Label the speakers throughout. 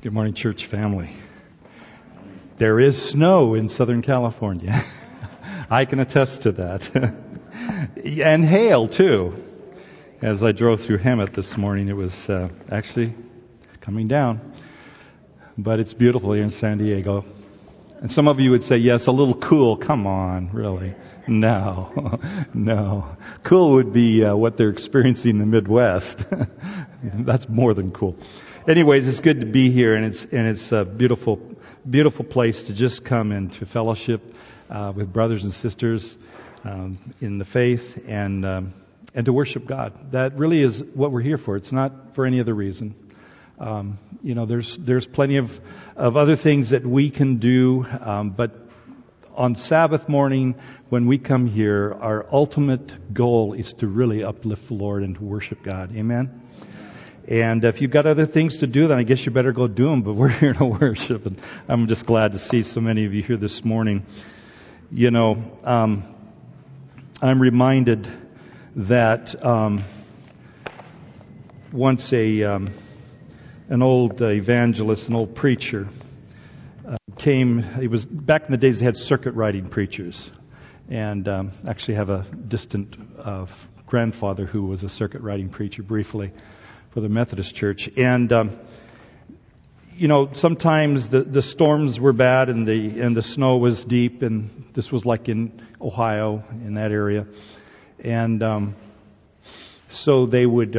Speaker 1: Good morning, church family. There is snow in Southern California. I can attest to that. And hail, too. As I drove through Hemet this morning, it was actually coming down. But it's beautiful here in San Diego. And some of you would say, yes, a little cool. Come on, really? No. No. Cool would be what they're experiencing in the Midwest. That's more than cool. Anyways, it's good to be here, and it's a beautiful place to just come and to fellowship with brothers and sisters in the faith and to worship God. That really is what we're here for. It's not for any other reason. There's plenty of other things that we can do, but on Sabbath morning when we come here, our ultimate goal is to really uplift the Lord and to worship God. Amen. And if you've got other things to do, then I guess you better go do them. But we're here to worship, and I'm just glad to see so many of you here this morning. I'm reminded that once an old evangelist, an old preacher, came. It was back in the days they had circuit riding preachers, and actually have a distant grandfather who was a circuit riding preacher briefly for the Methodist Church. And sometimes the storms were bad and the snow was deep, and this was like in Ohio, in that area. And so they would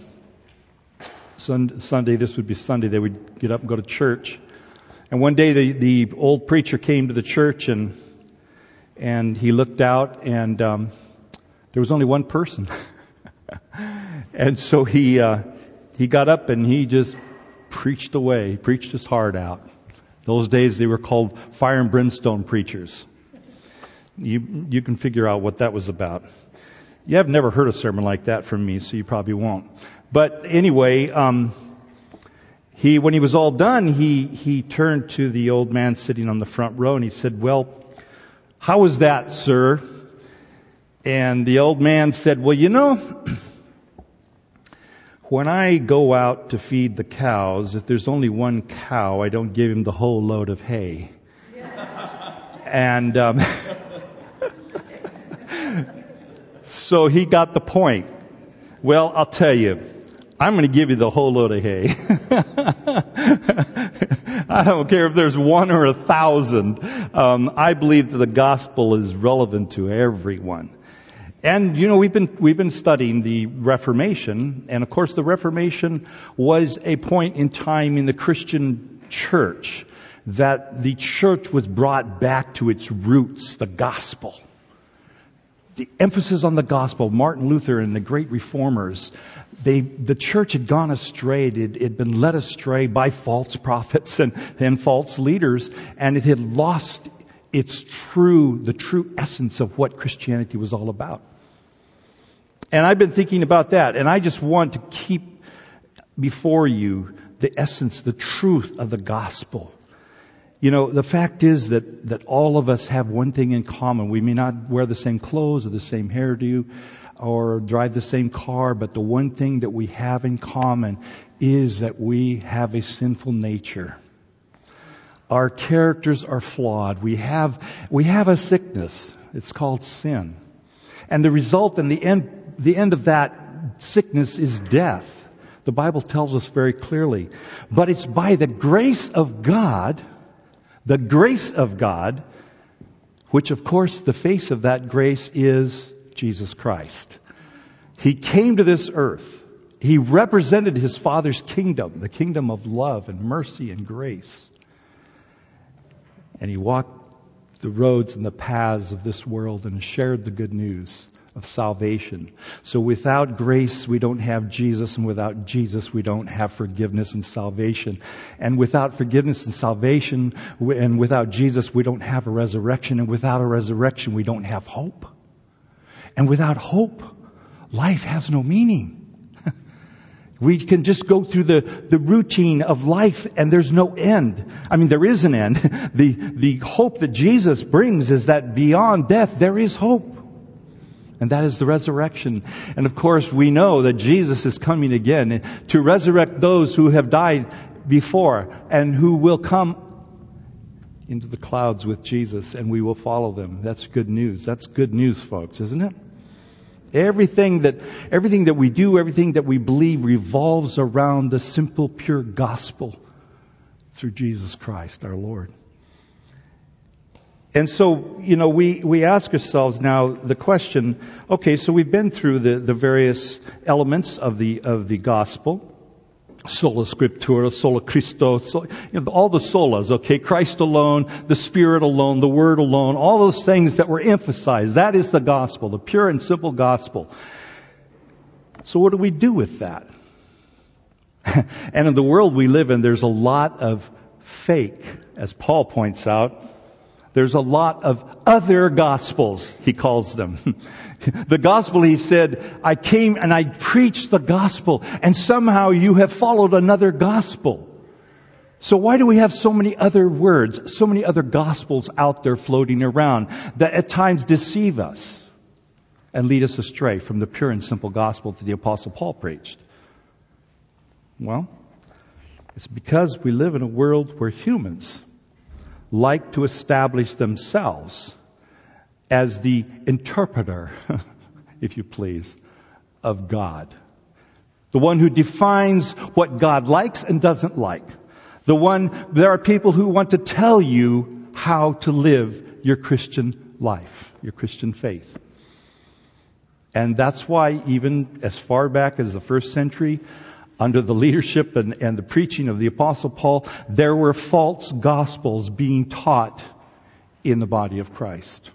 Speaker 1: Sunday, this would be Sunday, they would get up and go to church. And one day the old preacher came to the church, and he looked out, and there was only one person. And so he got up and he just preached away. He preached his heart out. Those days they were called fire and brimstone preachers. You can figure out what that was about. You have never heard a sermon like that from me, so you probably won't. But anyway, when he was all done, he turned to the old man sitting on the front row and he said, "Well, how was that, sir?" And the old man said, "Well, when I go out to feed the cows, if there's only one cow, I don't give him the whole load of hay." And so he got the point. Well, I'll tell you, I'm going to give you the whole load of hay. I don't care if there's one or 1,000. I believe that the gospel is relevant to everyone. And we've been studying the Reformation, and of course the Reformation was a point in time in the Christian church that the church was brought back to its roots, the gospel. The emphasis on the gospel, Martin Luther and the great reformers, the church had gone astray. It had been led astray by false prophets and false leaders, and it had lost the true essence of what Christianity was all about. And I've been thinking about that, and I just want to keep before you the essence, the truth of the gospel. The fact is that all of us have one thing in common. We may not wear the same clothes or the same hairdo or drive the same car, but the one thing that we have in common is that we have a sinful nature. Our characters are flawed. We have a sickness. It's called sin. And the result in the end of that sickness is death. The Bible tells us very clearly. But it's by the grace of God, which of course the face of that grace is Jesus Christ. He came to this earth. He represented His Father's kingdom, the kingdom of love and mercy and grace. And He walked the roads and the paths of this world and shared the good news of salvation. So without grace, we don't have Jesus, and without Jesus, we don't have forgiveness and salvation. And without forgiveness and salvation, and without Jesus, we don't have a resurrection. And without a resurrection, we don't have hope. And without hope, life has no meaning. We can just go through the routine of life and there's no end. I mean, there is an end. The hope that Jesus brings is that beyond death, there is hope. And that is the resurrection. And of course, we know that Jesus is coming again to resurrect those who have died before and who will come into the clouds with Jesus, and we will follow them. That's good news. That's good news, folks, isn't it? Everything that we do, everything that we believe revolves around the simple, pure gospel through Jesus Christ, our Lord. And so, we ask ourselves now the question, okay, so we've been through the various elements of the gospel. Sola Scriptura, Sola Christo, all the solas, okay? Christ alone, the Spirit alone, the Word alone, all those things that were emphasized. That is the gospel, the pure and simple gospel. So what do we do with that? And in the world we live in, there's a lot of fake, as Paul points out. There's a lot of other gospels, he calls them. The gospel, he said, I came and I preached the gospel, and somehow you have followed another gospel. So why do we have so many other words, so many other gospels out there floating around that at times deceive us and lead us astray from the pure and simple gospel that the Apostle Paul preached? Well, it's because we live in a world where humans like to establish themselves as the interpreter, if you please, of God. The one who defines what God likes and doesn't like. There are people who want to tell you how to live your Christian life, your Christian faith. And that's why even as far back as the first century, under the leadership and the preaching of the Apostle Paul, there were false gospels being taught in the body of Christ.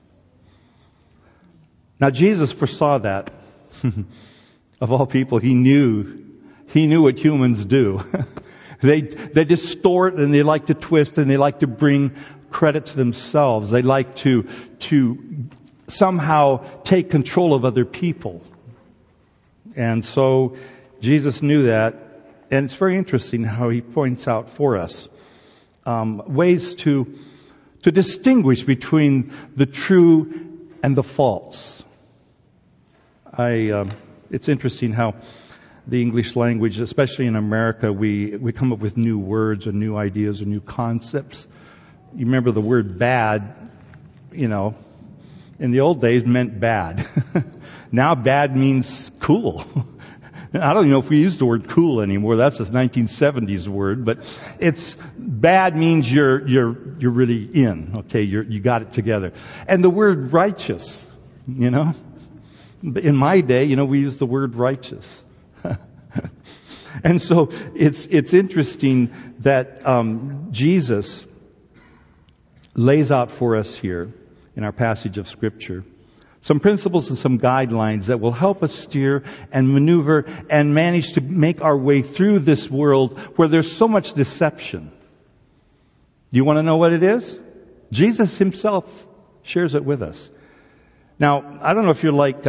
Speaker 1: Now Jesus foresaw that. Of all people, He knew what humans do. They distort and they like to twist and they like to bring credit to themselves. They like to somehow take control of other people. And so Jesus knew that, and it's very interesting how He points out for us ways to distinguish between the true and the false. It's interesting how the English language, especially in America, we come up with new words or new ideas or new concepts. You remember the word bad, in the old days meant bad. Now bad means cool. I don't even know if we use the word cool anymore. That's a 1970s word, but it's bad means you're really in. Okay, you got it together. And the word righteous, in my day, we used the word righteous. And so it's interesting that Jesus lays out for us here in our passage of Scripture some principles and some guidelines that will help us steer and maneuver and manage to make our way through this world where there's so much deception. Do you want to know what it is? Jesus Himself shares it with us. Now, I don't know if you're like,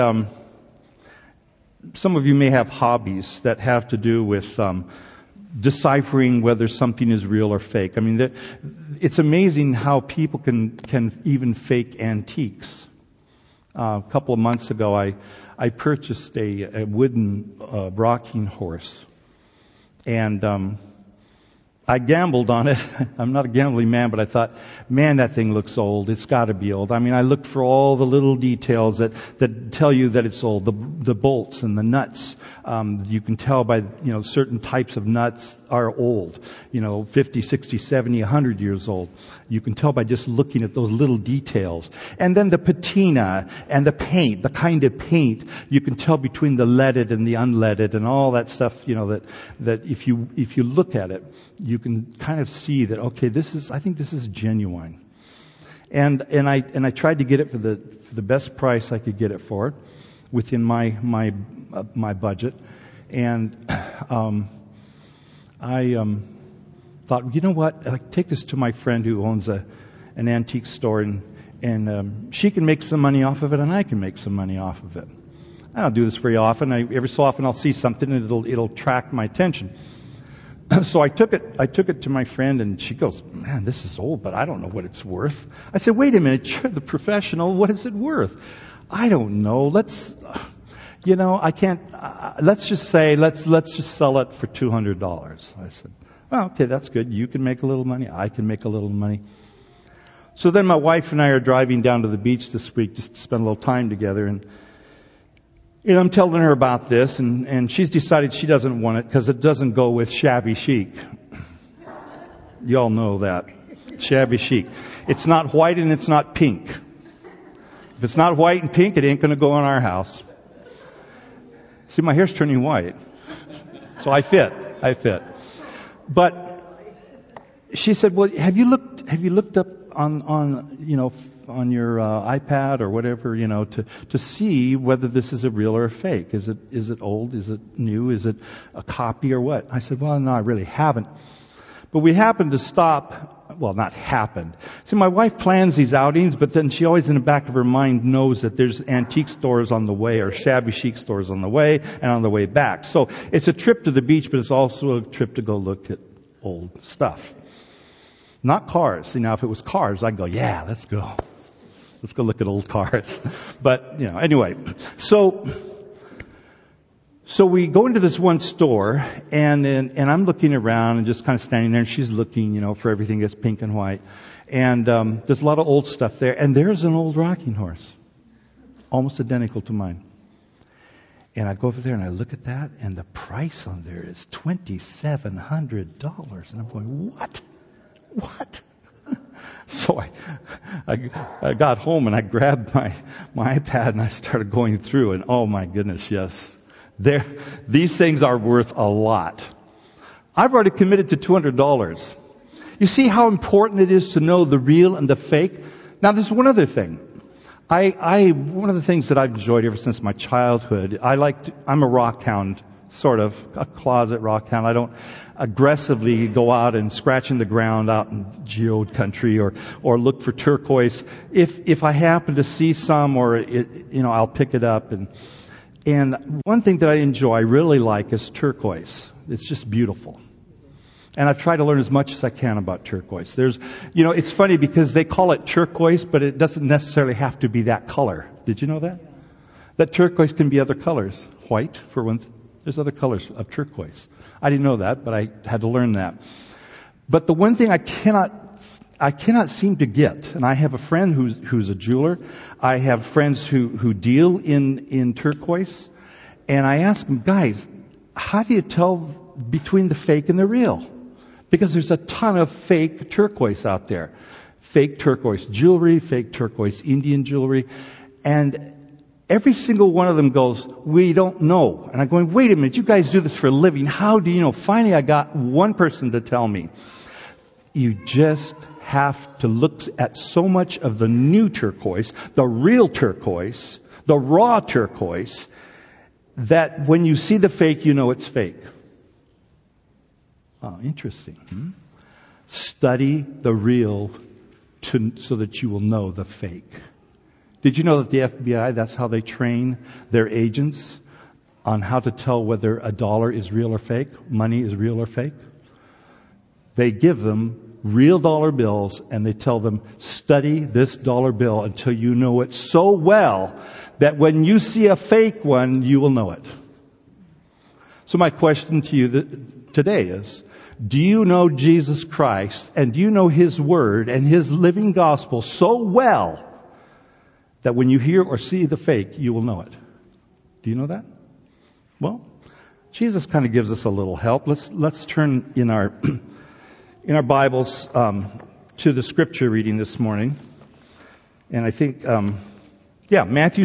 Speaker 1: some of you may have hobbies that have to do with deciphering whether something is real or fake. I mean, it's amazing how people can even fake antiques. A couple of months ago, I purchased a wooden rocking horse, and I gambled on it. I'm not a gambling man, but I thought, man, that thing looks old. It's got to be old. I mean, I looked for all the little details that tell you that it's old. The bolts and the nuts. You can tell by, certain types of nuts are old. 50, 60, 70, 100 years old. You can tell by just looking at those little details. And then the patina and the paint, the kind of paint, you can tell between the leaded and the unleaded and all that stuff, that if you look at it, you can kind of see that, okay, I think this is genuine. And I tried to get it for the best price I could get it for, within my budget. And I thought, you know what? I take this to my friend who owns an antique store, and she can make some money off of it, and I can make some money off of it. I don't do this very often. Every so often I'll see something and it'll attract my attention. So I took it to my friend, and she goes, man, this is old, but I don't know what it's worth. I said, wait a minute, you're the professional. What is it worth? I don't know. I can't, let's just say, let's just sell it for $200. I said, Well, okay, that's good. You can make a little money. I can make a little money. So then my wife and I are driving down to the beach this week just to spend a little time together. And I'm telling her about this, and she's decided she doesn't want it because it doesn't go with shabby chic. You all know that. Shabby chic. It's not white and it's not pink. If it's not white and pink, it ain't going to go in our house. See, my hair's turning white. So I fit. But she said, well, have you looked up on your iPad or whatever, to see whether this is a real or a fake? Is it old? Is it new? Is it a copy or what? I said, well, no, I really haven't. But we happened to stop. Well, not happened. See, my wife plans these outings, but then she always in the back of her mind knows that there's antique stores on the way or shabby chic stores on the way and on the way back. So it's a trip to the beach, but it's also a trip to go look at old stuff. Not cars. See, now if it was cars, I'd go, yeah, let's go. Let's go look at old cars. But, anyway. So we go into this one store, and I'm looking around and just kind of standing there, and she's looking, for everything that's pink and white. And there's a lot of old stuff there, and there's an old rocking horse, almost identical to mine. And I go over there and I look at that, and the price on there is $2,700. And I'm going, what? So I got home and I grabbed my iPad and I started going through, and oh my goodness, yes. These things are worth a lot. I've already committed to $200. You see how important it is to know the real and the fake? Now there's one other thing. One of the things that I've enjoyed ever since my childhood, I'm a rock hound, sort of, a closet rock hound. I don't aggressively go out and scratch in the ground out in geode country or look for turquoise. If I happen to see some I'll pick it up. And one thing that I really like is turquoise. It's just beautiful. And I've tried to learn as much as I can about turquoise. It's funny because they call it turquoise, but it doesn't necessarily have to be that color. Did you know that? That turquoise can be other colors. White, for one. There's other colors of turquoise. I didn't know that, but I had to learn that. But the one thing I cannot seem to get, and I have a friend who's a jeweler. I have friends who deal in turquoise, and I ask them, guys, how do you tell between the fake and the real? Because there's a ton of fake turquoise out there. Fake turquoise jewelry, fake turquoise Indian jewelry, and every single one of them goes, we don't know. And I'm going, wait a minute, you guys do this for a living. How do you know? Finally, I got one person to tell me. You just have to look at so much of the new turquoise, the real turquoise, the raw turquoise, that when you see the fake, you know it's fake. Oh, interesting. Study the real so that you will know the fake. Did you know that the FBI, that's how they train their agents on how to tell whether a dollar is real or fake, money is real or fake? They give them real dollar bills and they tell them, study this dollar bill until you know it so well that when you see a fake one, you will know it. So my question to you today is, do you know Jesus Christ and do you know His Word and His living gospel so well that when you hear or see the fake, you will know it? Do you know that? Well, Jesus kind of gives us a little help. Let's turn in our Bibles to the scripture reading this morning. And I think, Matthew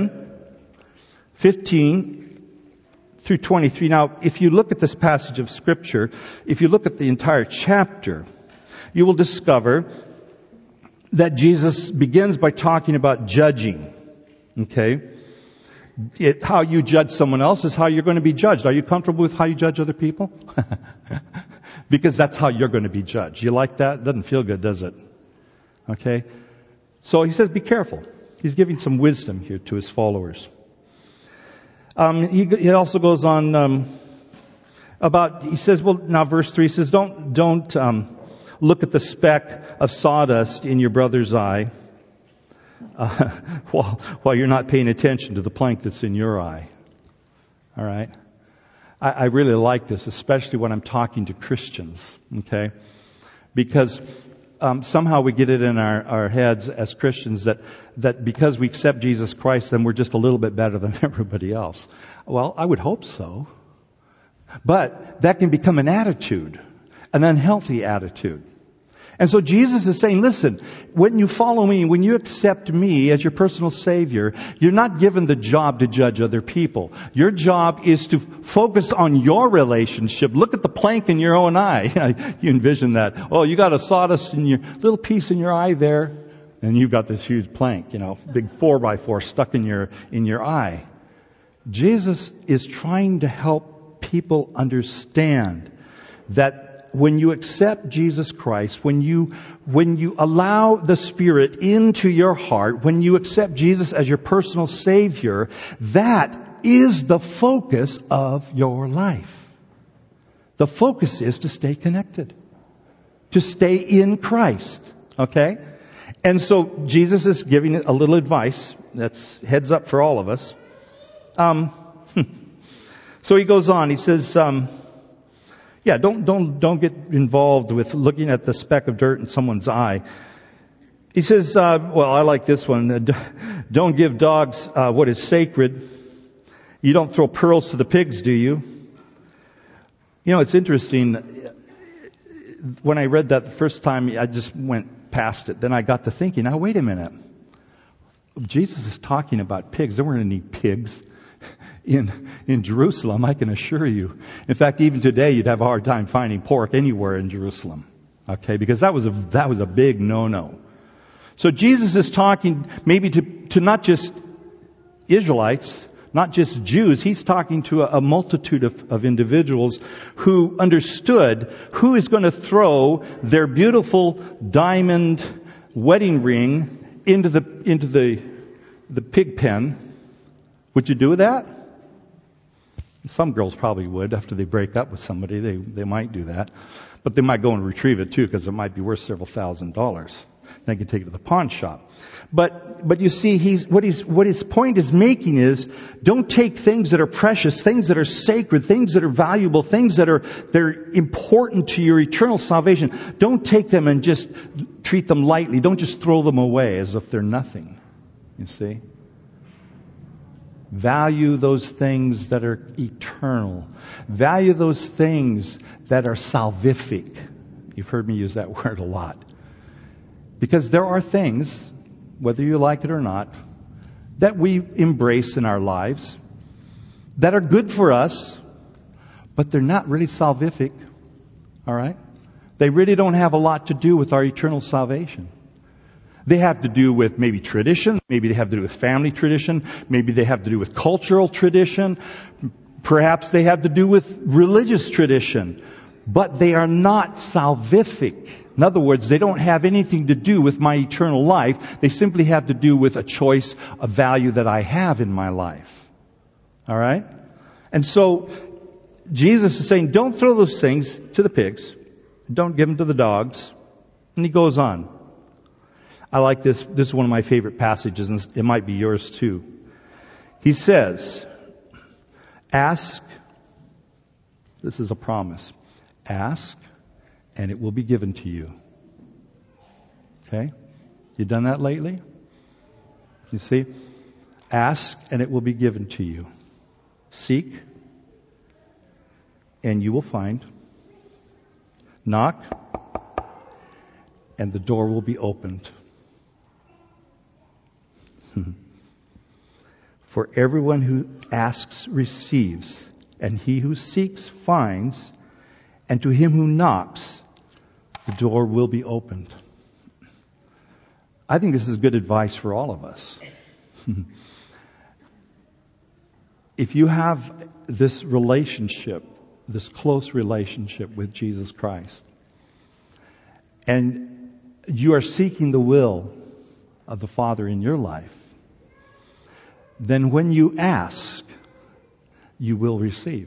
Speaker 1: 7:15 through 23. Now, if you look at this passage of scripture, if you look at the entire chapter, you will discover that Jesus begins by talking about judging. Okay? How you judge someone else is how you're going to be judged. Are you comfortable with how you judge other people? Because that's how you're going to be judged. You like that? Doesn't feel good, does it? Okay? So he says, be careful. He's giving some wisdom here to his followers. He also goes on he says, well, now verse 3 says, don't look at the speck of sawdust in your brother's eye while you're not paying attention to the plank that's in your eye. All right? I really like this, especially when I'm talking to Christians, okay? Because somehow we get it in our heads as Christians that because we accept Jesus Christ, then we're just a little bit better than everybody else. Well, I would hope so. But that can become an attitude, an unhealthy attitude. And so Jesus is saying, listen, when you follow me, when you accept me as your personal Savior, you're not given the job to judge other people. Your job is to focus on your relationship. Look at the plank in your own eye. You envision that. Oh, you got a sawdust in your little piece in your eye there, and you've got this huge plank, big 4x4 stuck in your eye. Jesus is trying to help people understand that when you accept Jesus Christ, when you allow the Spirit into your heart, when you accept Jesus as your personal Savior, that is the focus of your life. The focus is to stay connected, to stay in Christ. Okay? And so Jesus is giving a little advice. That's heads up for all of us. So he goes on. He says, don't get involved with looking at the speck of dirt in someone's eye. He says, I like this one. Don't give dogs what is sacred. You don't throw pearls to the pigs, do you? It's interesting. When I read that the first time, I just went past it. Then I got to thinking, now wait a minute. Jesus is talking about pigs. There weren't any pigs in Jerusalem, I can assure you. In fact, even today, you'd have a hard time finding pork anywhere in Jerusalem. Okay, because that was a big no-no. So Jesus is talking maybe to not just Israelites, not just Jews. He's talking to a multitude of individuals who understood who is going to throw their beautiful diamond wedding ring into the pig pen. Would you do that? Some girls probably would. After they break up with somebody, they might do that. But they might go and retrieve it too, because it might be worth several $1,000s. They can take it to the pawn shop. But you see, what his point is making is, don't take things that are precious, things that are sacred, things that are valuable, things they're important to your eternal salvation. Don't take them and just treat them lightly. Don't just throw them away as if they're nothing. You see? Value those things that are eternal. Value those things that are salvific. You've heard me use that word a lot. Because there are things, whether you like it or not, that we embrace in our lives that are good for us, but they're not really salvific. All right? They really don't have a lot to do with our eternal salvation. They have to do with maybe tradition. Maybe they have to do with family tradition. Maybe they have to do with cultural tradition. Perhaps they have to do with religious tradition. But they are not salvific. In other words, they don't have anything to do with my eternal life. They simply have to do with a choice of value that I have in my life. All right? And so Jesus is saying, don't throw those things to the pigs. Don't give them to the dogs. And he goes on. I like this. This is one of my favorite passages, and it might be yours too. He says, ask, this is a promise, ask, and it will be given to you. Okay? You done that lately? You see? Ask, and it will be given to you. Seek, and you will find. Knock, and the door will be opened. For everyone who asks receives, and he who seeks finds, and to him who knocks, the door will be opened. I think this is good advice for all of us. If you have this relationship, this close relationship with Jesus Christ, and you are seeking the will of the Father in your life, then when you ask, you will receive.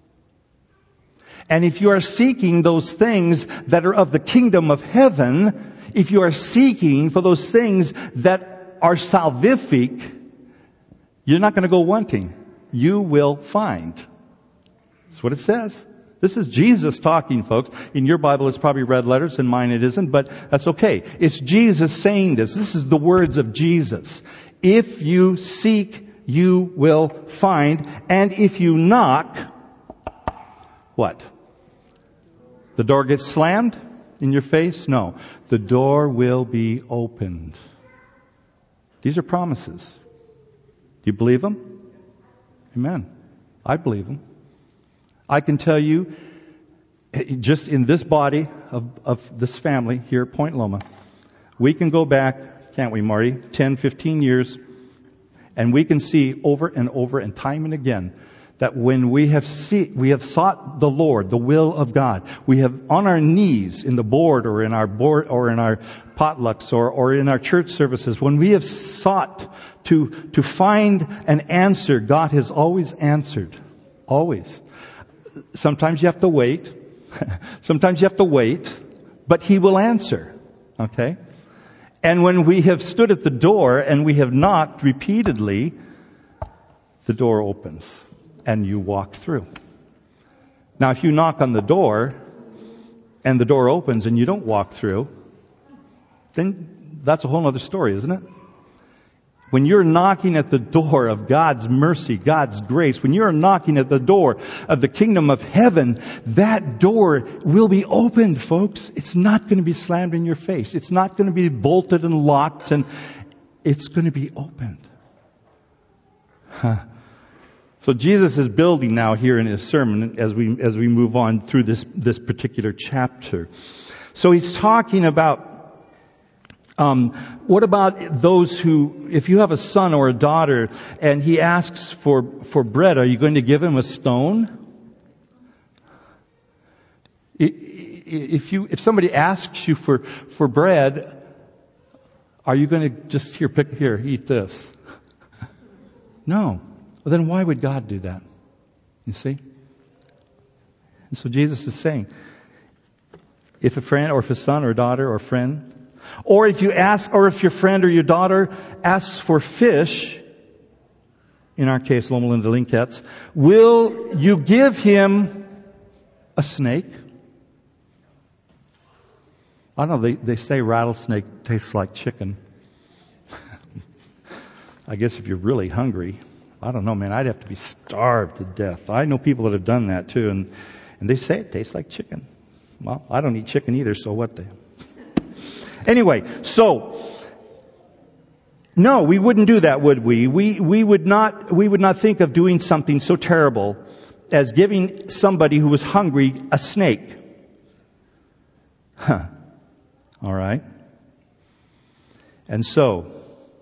Speaker 1: And if you are seeking those things that are of the kingdom of heaven, if you are seeking for those things that are salvific, you're not going to go wanting. You will find. That's what it says. This is Jesus talking, folks. In your Bible, it's probably red letters. In mine, it isn't, but that's okay. It's Jesus saying this. This is the words of Jesus. If you seek, you will find. And if you knock, what? The door gets slammed in your face? No. The door will be opened. These are promises. Do you believe them? Amen. I believe them. I can tell you, just in this body of this family here at Point Loma, we can go back, can't we, Marty, 10, 15 years, and we can see over and over and time and again that when we have sought the Lord, the will of God, we have on our knees in the board or in our potlucks or in our church services, when we have sought to find an answer, God has always answered. Always. Sometimes you have to wait. Sometimes you have to wait, but He will answer. Okay? And when we have stood at the door and we have knocked repeatedly, the door opens and you walk through. Now, if you knock on the door and the door opens and you don't walk through, then that's a whole other story, isn't it? When you're knocking at the door of God's mercy, God's grace, when you're knocking at the door of the kingdom of heaven, that door will be opened, folks. It's not going to be slammed in your face. It's not going to be bolted and locked, and it's going to be opened. So Jesus is building now here in His sermon as we move on through this particular chapter. So He's talking about what about those who, if you have a son or a daughter and he asks for bread, are you going to give him a stone? If somebody asks you for bread, are you going to just eat this? No. Well, then why would God do that? You see? And so Jesus is saying, if a friend or if a son or daughter or friend, or if your friend or your daughter asks for fish, in our case, Loma Linda Linkettes, will you give him a snake? I don't know, they say rattlesnake tastes like chicken. I guess if you're really hungry, I don't know, man, I'd have to be starved to death. I know people that have done that too, and they say it tastes like chicken. Well, I don't eat chicken either, so what the... Anyway, so no, we wouldn't do that, would we? We would not think of doing something so terrible as giving somebody who was hungry a snake. All right. And so,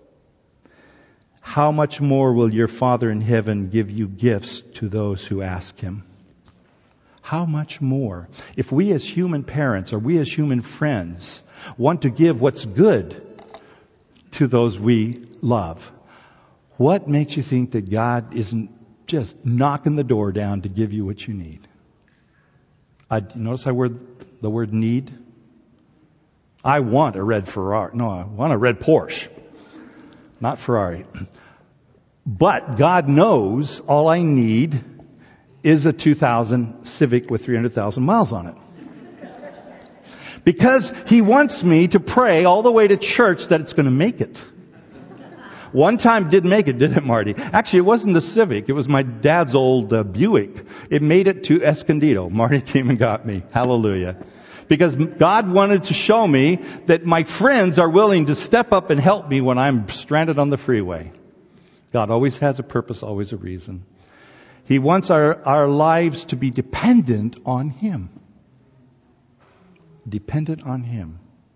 Speaker 1: how much more will your Father in heaven give you gifts to those who ask Him? How much more? If we as human parents or we as human friends want to give what's good to those we love, what makes you think that God isn't just knocking the door down to give you what you need? Notice the word need? I want a red Ferrari. No, I want a red Porsche. Not Ferrari. But God knows all I need is a 2000 Civic with 300,000 miles on it. Because He wants me to pray all the way to church that it's going to make it. One time did make it, didn't it, Marty? Actually, it wasn't the Civic. It was my dad's old Buick. It made it to Escondido. Marty came and got me. Hallelujah. Because God wanted to show me that my friends are willing to step up and help me when I'm stranded on the freeway. God always has a purpose, always a reason. He wants our lives to be dependent on Him. Dependent on Him.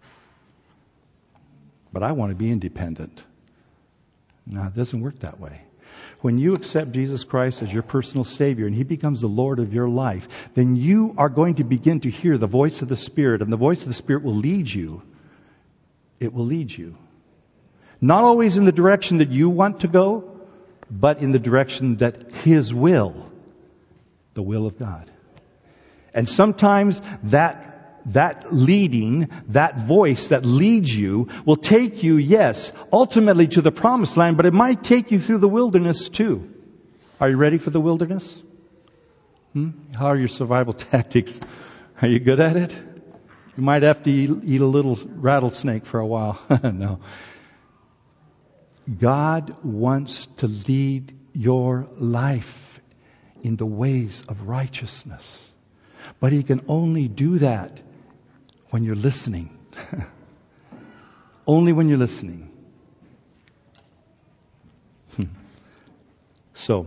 Speaker 1: But I want to be independent. No, it doesn't work that way. When you accept Jesus Christ as your personal Savior and He becomes the Lord of your life, then you are going to begin to hear the voice of the Spirit, and the voice of the Spirit will lead you. It will lead you. Not always in the direction that you want to go, but in the direction that His will, the will of God. And sometimes that leading, that voice that leads you will take you, yes, ultimately to the promised land, but it might take you through the wilderness too. Are you ready for the wilderness? How are your survival tactics? Are you good at it? You might have to eat a little rattlesnake for a while. No. God wants to lead your life in the ways of righteousness. But He can only do that when you're listening. Only when you're listening. So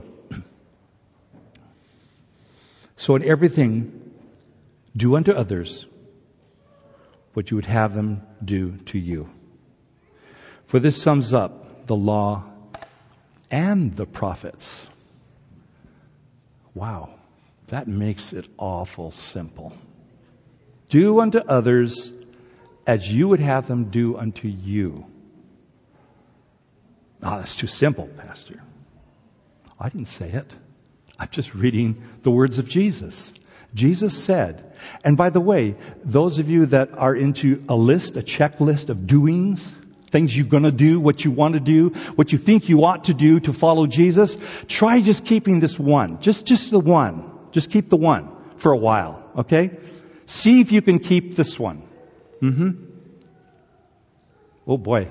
Speaker 1: in everything, do unto others what you would have them do to you. For this sums up the law and the prophets. Wow, that makes it awful simple. Do unto others as you would have them do unto you. Oh, that's too simple, Pastor. I didn't say it. I'm just reading the words of Jesus. Jesus said, and by the way, those of you that are into a checklist of doings, things you're going to do, what you want to do, what you think you ought to do to follow Jesus, try just keeping this one. Just the one. Just keep the one for a while, okay? See if you can keep this one. Oh boy.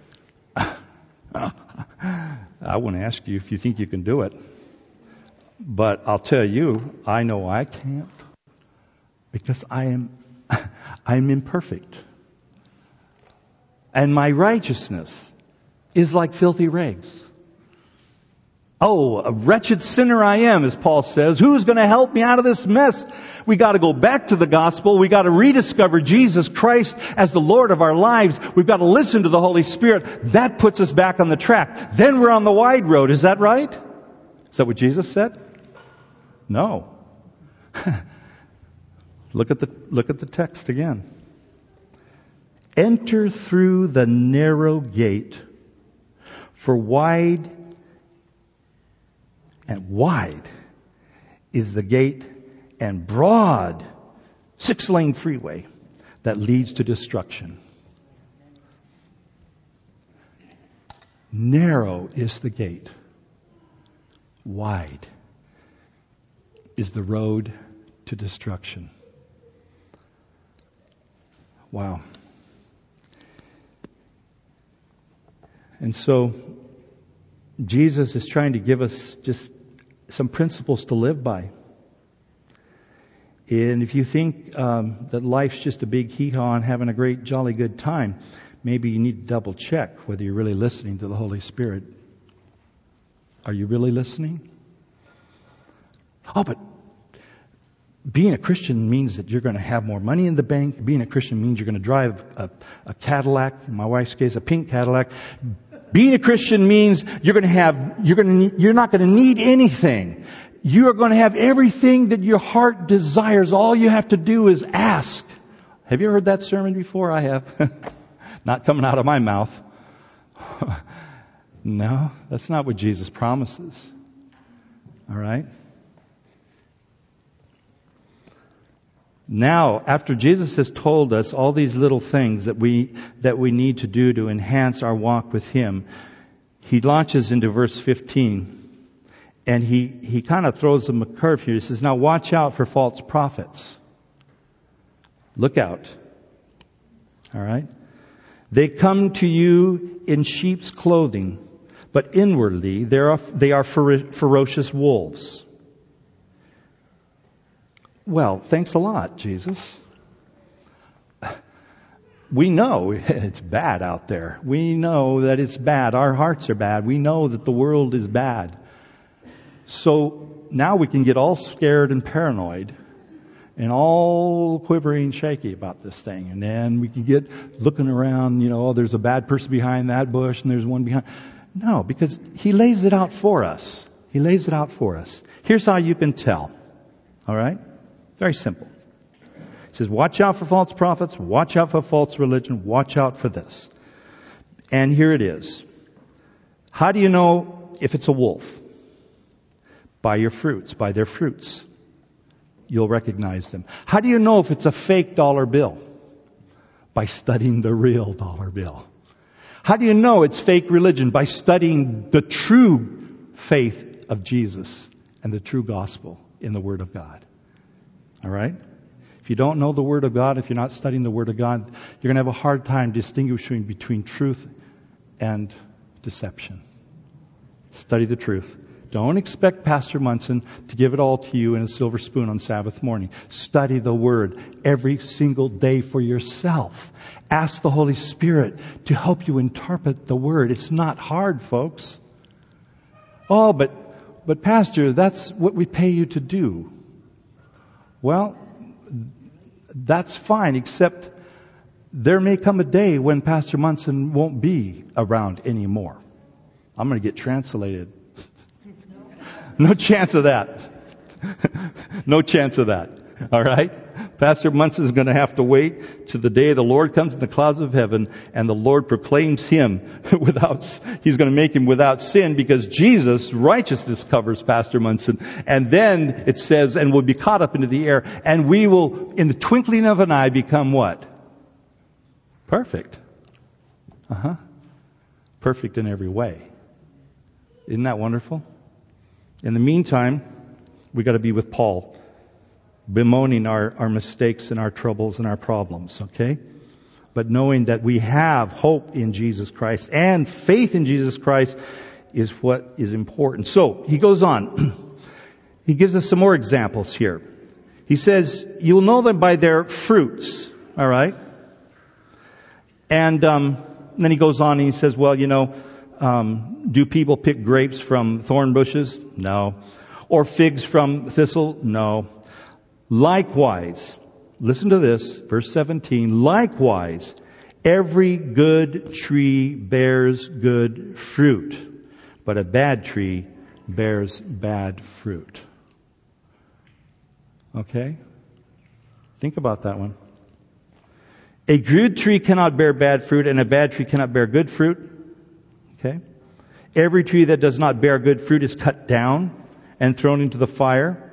Speaker 1: I want to ask you if you think you can do it. But I'll tell you, I know I can't. Because I'm imperfect. And my righteousness is like filthy rags. Oh, a wretched sinner I am, as Paul says. Who's going to help me out of this mess? We got to go back to the gospel. We got to rediscover Jesus Christ as the Lord of our lives. We've got to listen to the Holy Spirit. That puts us back on the track. Then we're on the wide road. Is that right? Is that what Jesus said? No. Look at the text again. Enter through the narrow gate, for wide is the gate and broad 6-lane freeway that leads to destruction. Narrow is the gate. Wide is the road to destruction. Wow. And so, Jesus is trying to give us just some principles to live by. And if you think that life's just a big hee-haw and having a great, jolly good time, maybe you need to double check whether you're really listening to the Holy Spirit. Are you really listening? Oh, but being a Christian means that you're going to have more money in the bank. Being a Christian means you're going to drive a Cadillac. In my wife's case, a pink Cadillac. Being a Christian means you're not going to need anything. You are going to have everything that your heart desires. All you have to do is ask. Have you ever heard that sermon before? I have. Not coming out of my mouth. No, that's not what Jesus promises. All right? Now, after Jesus has told us all these little things that we need to do to enhance our walk with Him, He launches into verse 15. And he kind of throws them a curve here. He says, now watch out for false prophets. Look out. All right? They come to you in sheep's clothing, but inwardly they are ferocious wolves. Well, thanks a lot, Jesus. We know it's bad out there. We know that it's bad. Our hearts are bad. We know that the world is bad. So now we can get all scared and paranoid and all quivering and shaky about this thing. And then we can get looking around, there's a bad person behind that bush and there's one behind. No, because He lays it out for us. He lays it out for us. Here's how you can tell. All right? Very simple. He says, watch out for false prophets. Watch out for false religion. Watch out for this. And here it is. How do you know if it's a wolf? By your fruits, by their fruits. You'll recognize them. How do you know if it's a fake dollar bill? By studying the real dollar bill. How do you know it's fake religion? By studying the true faith of Jesus and the true gospel in the Word of God. All right? If you don't know the Word of God, if you're not studying the Word of God, you're going to have a hard time distinguishing between truth and deception. Study the truth. Don't expect Pastor Munson to give it all to you in a silver spoon on Sabbath morning. Study the Word every single day for yourself. Ask the Holy Spirit to help you interpret the Word. It's not hard, folks. Oh, but Pastor, that's what we pay you to do. Well, that's fine, except there may come a day when Pastor Munson won't be around anymore. I'm going to get translated. No chance of that. No chance of that. All right? Pastor Munson is going to have to wait till the day the Lord comes in the clouds of heaven and the Lord proclaims him he's going to make him without sin, because Jesus' righteousness covers Pastor Munson. And then it says, and we'll be caught up into the air, and we will, in the twinkling of an eye, become what? Perfect. Perfect in every way. Isn't that wonderful? In the meantime, we got to be with Paul, bemoaning our mistakes and our troubles and our problems, okay? But knowing that we have hope in Jesus Christ, and faith in Jesus Christ is what is important. So, he goes on. He gives us some more examples here. He says, you'll know them by their fruits, all right? And then he goes on and he says, well, do people pick grapes from thorn bushes? No. Or figs from thistle? No. Likewise, listen to this, verse 17, likewise, every good tree bears good fruit, but a bad tree bears bad fruit. Okay? Think about that one. A good tree cannot bear bad fruit, and a bad tree cannot bear good fruit. Okay? Every tree that does not bear good fruit is cut down and thrown into the fire.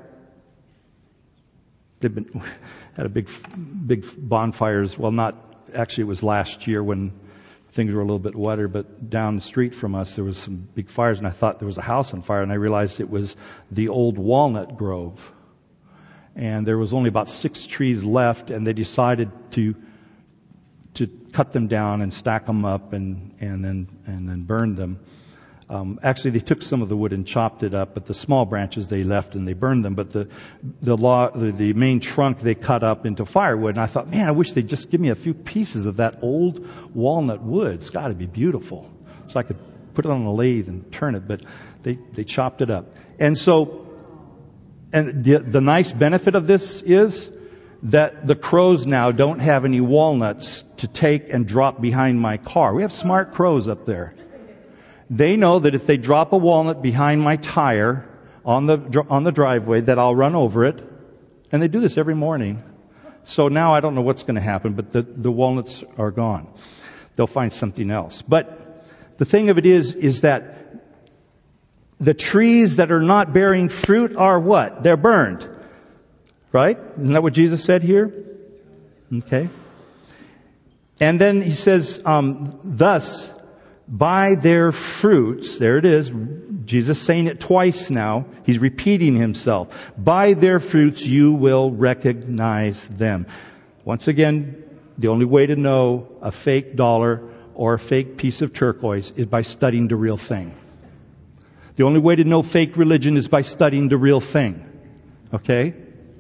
Speaker 1: Had a big bonfires. Well, it was last year when things were a little bit wetter, but down the street from us there was some big fires, and I thought there was a house on fire, and I realized it was the old walnut grove. And there was only about 6 trees left, and they decided to cut them down and stack them up and then burn them. Actually, they took some of the wood and chopped it up, but the small branches they left and they burned them. But the main trunk they cut up into firewood. And I thought, man, I wish they'd just give me a few pieces of that old walnut wood. It's got to be beautiful, so I could put it on a lathe and turn it. But they chopped it up. And so, and the nice benefit of this is that the crows now don't have any walnuts to take and drop behind my car. We have smart crows up there. They know that if they drop a walnut behind my tire on the driveway, that I'll run over it. And they do this every morning. So now I don't know what's going to happen, but the walnuts are gone. They'll find something else. But the thing of it is that the trees that are not bearing fruit are what? They're burned. Right? Isn't that what Jesus said here? Okay. And then he says, thus, by their fruits, there it is, Jesus saying it twice now, he's repeating himself. By their fruits you will recognize them. Once again, the only way to know a fake dollar or a fake piece of turquoise is by studying the real thing. The only way to know fake religion is by studying the real thing. Okay?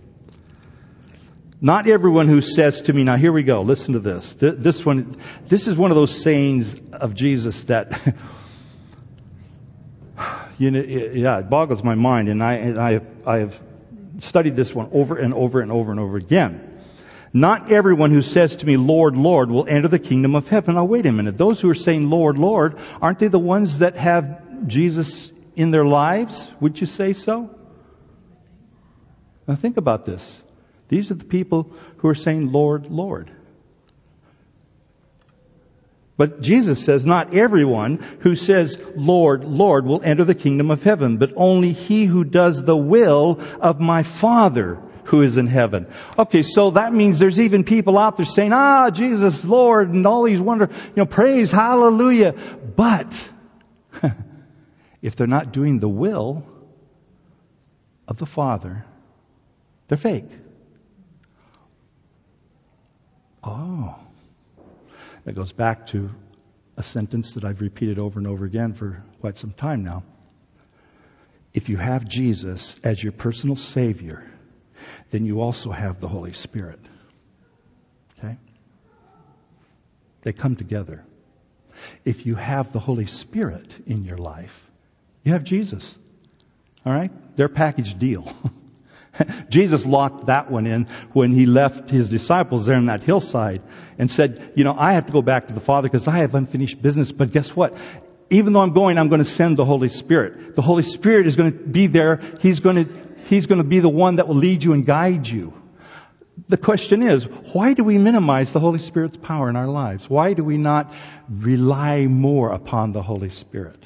Speaker 1: Not everyone who says to me, now here we go, listen to this. This is one of those sayings of Jesus that, it boggles my mind. And I have studied this one over and over and over and over again. Not everyone who says to me, Lord, Lord, will enter the kingdom of heaven. Now wait a minute. Those who are saying, Lord, Lord, aren't they the ones that have Jesus in their lives? Would you say so? Now think about this. These are the people who are saying, Lord, Lord. But Jesus says, not everyone who says, Lord, Lord, will enter the kingdom of heaven, but only he who does the will of my Father who is in heaven. Okay, so that means there's even people out there saying, Jesus, Lord, and all these praise, hallelujah. But if they're not doing the will of the Father, They're fake. Oh. That goes back to a sentence that I've repeated over and over again for quite some time now. If you have Jesus as your personal Savior, then you also have the Holy Spirit. Okay? They come together. If you have the Holy Spirit in your life, you have Jesus. All right? They're a package deal. Jesus locked that one in when he left his disciples there on that hillside and said, I have to go back to the Father because I have unfinished business. But guess what? Even though I'm going to send the Holy Spirit. The Holy Spirit is going to be there. He's going to be the one that will lead you and guide you. The question is, why do we minimize the Holy Spirit's power in our lives? Why do we not rely more upon the Holy Spirit?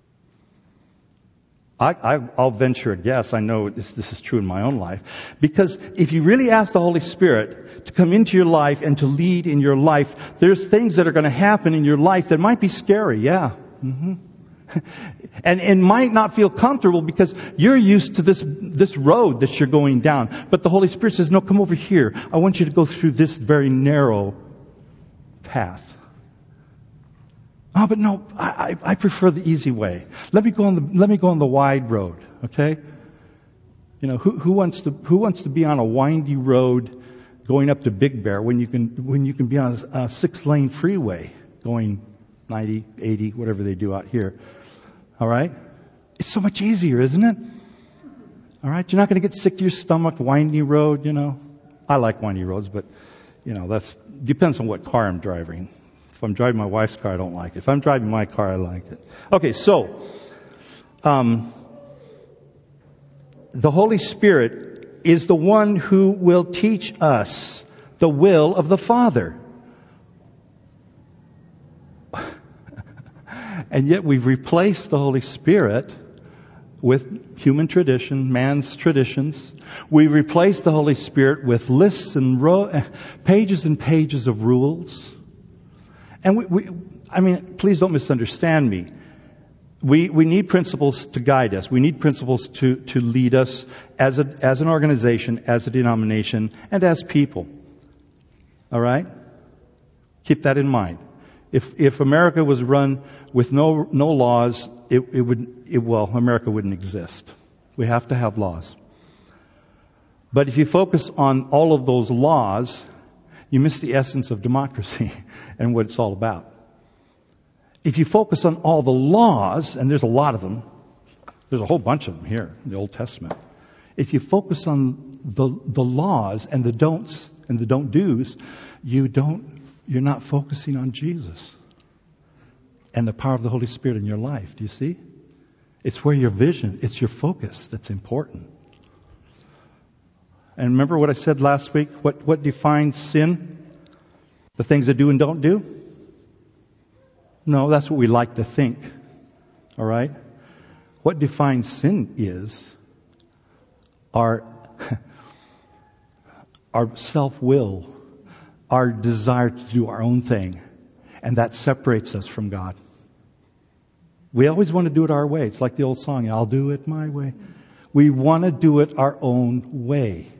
Speaker 1: I'll venture a guess. I know this is true in my own life. Because if you really ask the Holy Spirit to come into your life and to lead in your life, there's things that are going to happen in your life that might be scary. Yeah. Mm-hmm. And might not feel comfortable because you're used to this road that you're going down. But the Holy Spirit says, no, come over here. I want you to go through this very narrow path. Oh, but no, I prefer the easy way. Let me go on the wide road, okay? Who wants to be on a windy road going up to Big Bear when you can be on a 6-lane freeway going 90, 80, whatever they do out here. All right? It's so much easier, isn't it? All right? You're not going to get sick to your stomach, windy road, I like windy roads, but, that's depends on what car I'm driving. If I'm driving my wife's car, I don't like it. If I'm driving my car, I like it. Okay, so, the Holy Spirit is the one who will teach us the will of the Father. And yet we've replaced the Holy Spirit with human tradition, man's traditions. We replaced the Holy Spirit with lists and pages and pages of rules. And please don't misunderstand me. We need principles to guide us. We need principles to lead us as an organization, as a denomination, and as people. All right? Keep that in mind. If America was run with no laws, America wouldn't exist. We have to have laws. But if you focus on all of those laws, you miss the essence of democracy and what it's all about. If you focus on all the laws, and there's a lot of them, there's a whole bunch of them here in the Old Testament. If you focus on the laws and the don'ts and the don't do's, you're not focusing on Jesus and the power of the Holy Spirit in your life. Do you see? It's where your vision, it's your focus that's important. And remember what I said last week? What defines sin? The things I do and don't do? No, that's what we like to think. All right? What defines sin is our self-will, our desire to do our own thing. And that separates us from God. We always want to do it our way. It's like the old song, I'll do it my way. We want to do it our own way.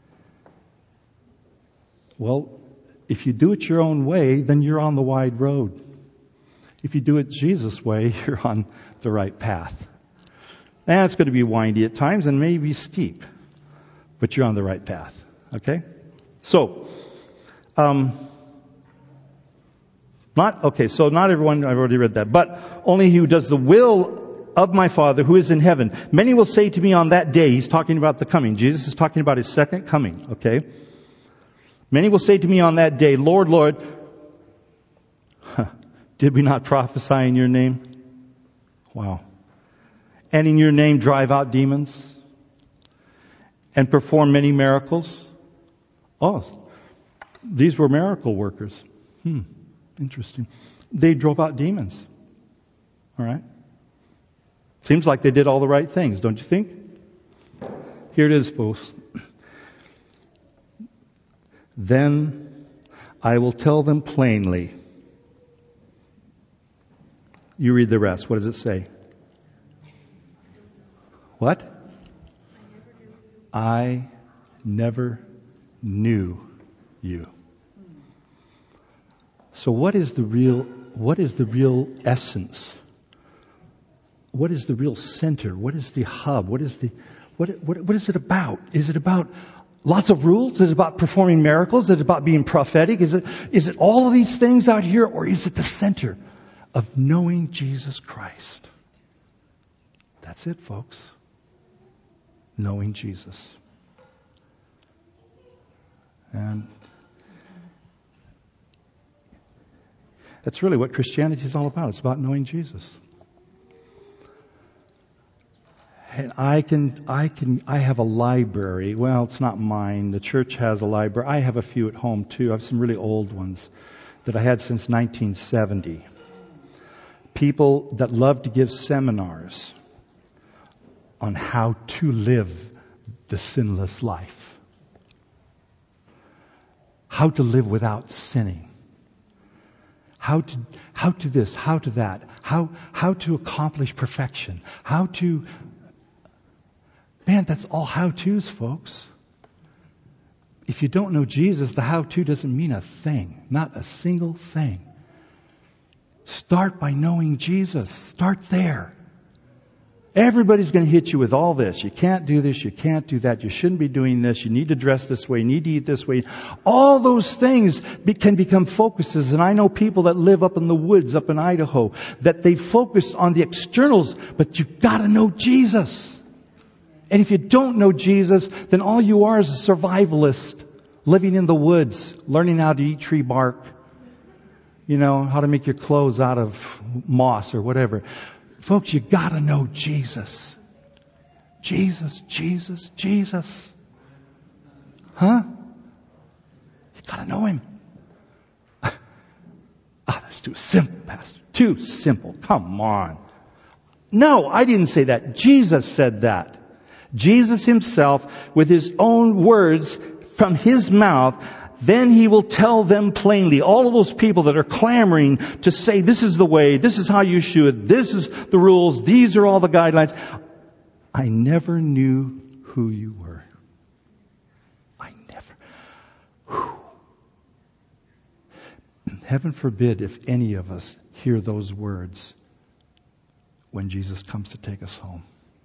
Speaker 1: Well, if you do it your own way, then you're on the wide road. If you do it Jesus' way, you're on the right path. And it's going to be windy at times and maybe steep, but you're on the right path. Okay? So, not everyone, I've already read that, but only he who does the will of my Father who is in heaven. Many will say to me on that day, he's talking about the coming. Jesus is talking about his second coming, okay? Many will say to me on that day, Lord, Lord, did we not prophesy in your name? Wow. And in your name drive out demons? And perform many miracles? Oh, these were miracle workers. Interesting. They drove out demons. All right. Seems like they did all the right things, don't you think? Here it is, folks. Then I will tell them plainly. You read the rest. What does it say? What? I never knew you. So what is the real essence? What is the real center? What is the hub? What is it about? Is it about lots of rules? Is it about performing miracles? Is it about being prophetic? Is it all of these things out here, or is it the center of knowing Jesus Christ? That's it, folks. Knowing Jesus. And that's really what Christianity is all about. It's about knowing Jesus. And I have a library. Well, it's not mine. The church has a library. I have a few at home too. I have some really old ones that I had since 1970. People that love to give seminars on how to live the sinless life. How to live without sinning. How to this, how to that. How to accomplish perfection. Man, that's all how-tos, folks. If you don't know Jesus, the how-to doesn't mean a thing. Not a single thing. Start by knowing Jesus. Start there. Everybody's going to hit you with all this. You can't do this. You can't do that. You shouldn't be doing this. You need to dress this way. You need to eat this way. All those things can become focuses. And I know people that live up in the woods, up in Idaho, that they focus on the externals, but you've got to know Jesus. And if you don't know Jesus, then all you are is a survivalist, living in the woods, learning how to eat tree bark, how to make your clothes out of moss or whatever. Folks, you gotta know Jesus. Jesus, Jesus, Jesus. Huh? You gotta know Him. That's too simple, Pastor. Too simple. Come on. No, I didn't say that. Jesus said that. Jesus Himself, with His own words from His mouth, then He will tell them plainly. All of those people that are clamoring to say, this is the way, this is how you should, this is the rules, these are all the guidelines. I never knew who you were. Heaven forbid if any of us hear those words when Jesus comes to take us home.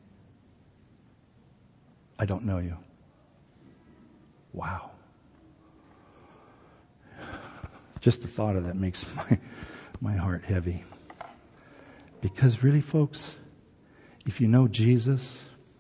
Speaker 1: I don't know you. Wow. Just the thought of that makes my heart heavy. Because really, folks, if you know Jesus,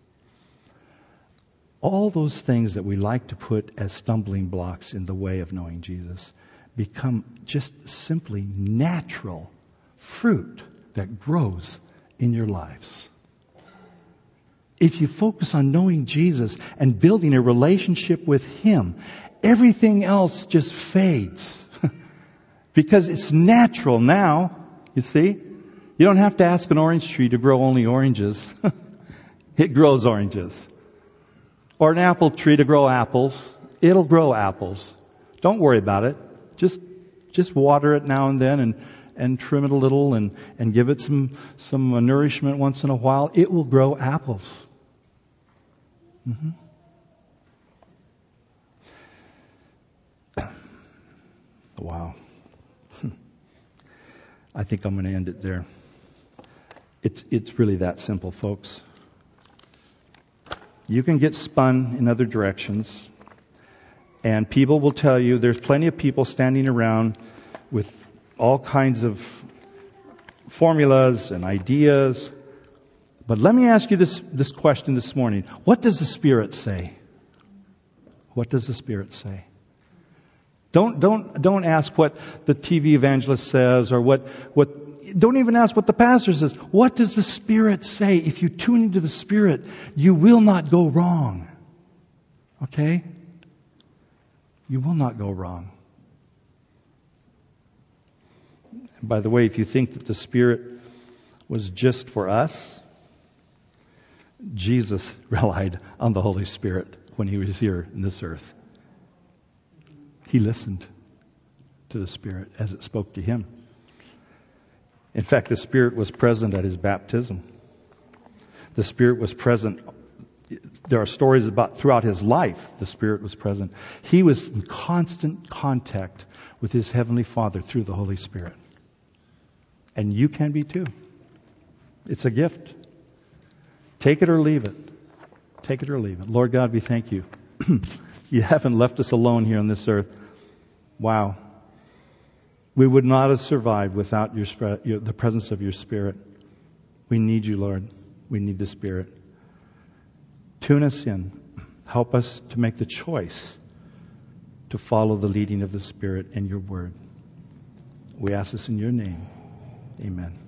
Speaker 1: all those things that we like to put as stumbling blocks in the way of knowing Jesus become just simply natural fruit that grows in your lives. If you focus on knowing Jesus and building a relationship with Him, everything else just fades. Because it's natural now, you see. You don't have to ask an orange tree to grow only oranges. It grows oranges. Or an apple tree to grow apples. It'll grow apples. Don't worry about it. Just water it now and then and trim it a little and give it some nourishment once in a while. It will grow apples. Mm-hmm. Wow. I think I'm going to end it there. It's really that simple, folks. You can get spun in other directions, and people will tell you there's plenty of people standing around with all kinds of formulas and ideas. But let me ask you this question this morning. What does the Spirit say? What does the Spirit say? Don't ask what the TV evangelist says or what don't even ask what the pastor says. What does the Spirit say? If you tune into the Spirit, you will not go wrong. Okay? You will not go wrong. And by the way, if you think that the Spirit was just for us, Jesus relied on the Holy Spirit when He was here in this earth. He listened to the Spirit as it spoke to Him. In fact, the Spirit was present at His baptism. The Spirit was present. There are stories about throughout his life, the Spirit was present. He was in constant contact with his Heavenly Father through the Holy Spirit. And you can be too. It's a gift. Take it or leave it. Take it or leave it. Lord God, we thank you. You haven't left us alone here on this earth. Wow. We would not have survived without the presence of your Spirit. We need you, Lord. We need the Spirit. Tune us in. Help us to make the choice to follow the leading of the Spirit and your word. We ask this in your name. Amen.